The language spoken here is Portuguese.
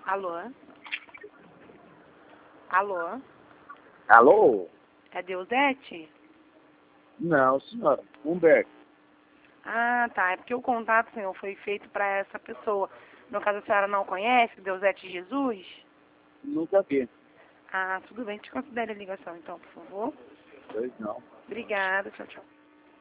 Alô? Alô? Alô? É Deusete? Não, senhora. Humberto. Ah, tá. É porque o contato, senhor, foi feito para essa pessoa. No caso, a senhora não conhece Deusete Jesus? Nunca vi. Ah, tudo bem. Te considere a ligação, então, por favor. Pois não. Obrigada. Tchau, tchau.